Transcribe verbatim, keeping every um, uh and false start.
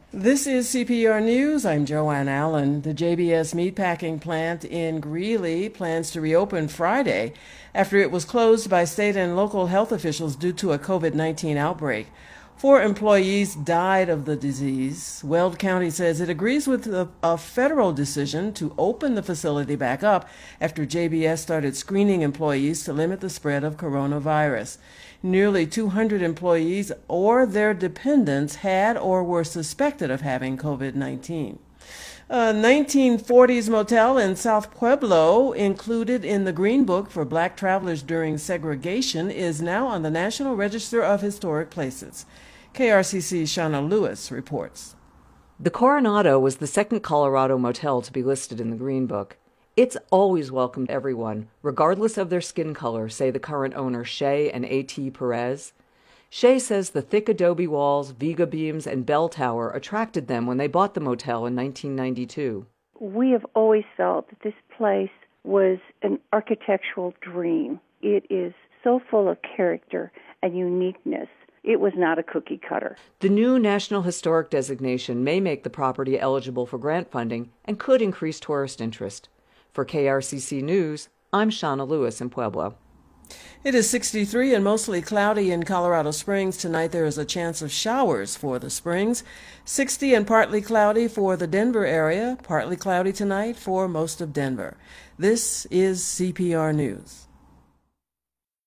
This is C P R News. I'm Joanne Allen. The J B S meatpacking plant in Greeley plans to reopen Friday after it was closed by state and local health officials due to a COVID nineteen outbreak. Four employees died of the disease. Weld County says it agrees with a, a federal decision to open the facility back up after J B S started screening employees to limit the spread of coronavirus. Nearly two hundred employees or their dependents had or were suspected of having COVID nineteen. A nineteen forties motel in South Pueblo, included in the Green Book for Black travelers during segregation, is now on the National Register of Historic Places. K R C C's Shauna Lewis reports. The Coronado was the second Colorado motel to be listed in the Green Book. It's always welcomed everyone, regardless of their skin color, say the current owner Shay and A T Perez. Shay says the thick adobe walls, Viga beams, and bell tower attracted them when they bought the motel in nineteen ninety-two. We have always felt that this place was an architectural dream. It is so full of character and uniqueness. It was not a cookie cutter. The new National Historic designation may make the property eligible for grant funding and could increase tourist interest. For K R C C News, I'm Shauna Lewis in Pueblo. It is sixty-three and mostly cloudy in Colorado Springs. Tonight there is a chance of showers for the Springs. sixty and partly cloudy for the Denver area. Partly cloudy tonight for most of Denver. This is C P R News.